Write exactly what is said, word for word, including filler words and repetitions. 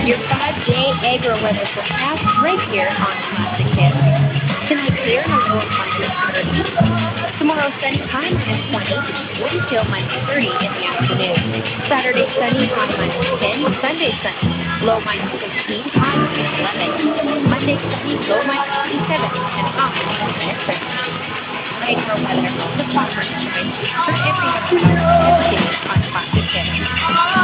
Your five-day agro weather forecast right here on Classic Hits. Tonight clear and a low of minus thirty. Tomorrow sunny, high minus twenty. Wind chill minus thirty in the afternoon. Saturday sunny, high minus ten. Sunday sunny, low minus sixteen, high minus eleven. Monday sunny, low minus twenty-seven, and high minus seventeen. Agro weather, the farmer's choice for every November, just here on Classic Hits.